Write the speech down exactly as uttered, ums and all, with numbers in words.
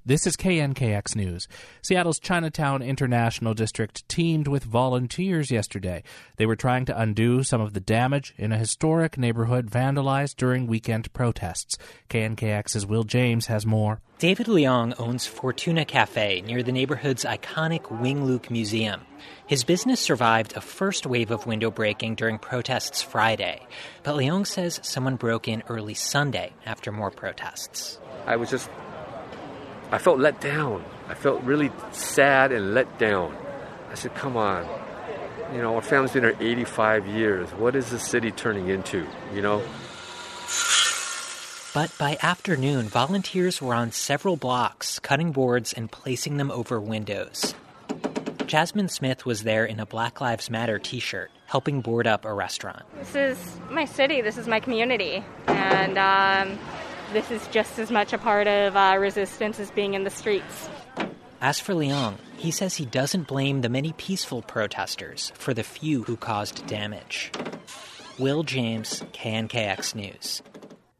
This is K N K X News. Seattle's Chinatown International District teamed with volunteers yesterday. They were trying to undo some of the damage in a historic neighborhood vandalized during weekend protests. K N K X's Will James has more. David Leong owns Fortuna Cafe near the neighborhood's iconic Wing Luke Museum. His business survived a first wave of window breaking during protests Friday, but Leong says someone broke in early Sunday after more protests. I was just... I felt let down. I felt really sad and let down. I said, come on. You know, our family's been here eighty-five years. What is this city turning into, you know? But by afternoon, volunteers were on several blocks, cutting boards and placing them over windows. Jasmine Smith was there in a Black Lives Matter t-shirt, helping board up a restaurant. This is my city. This is my community. And um, this is just as much a part of uh, resistance as being in the streets. As for Leong, he says he doesn't blame the many peaceful protesters for the few who caused damage. Will James, K N K X News.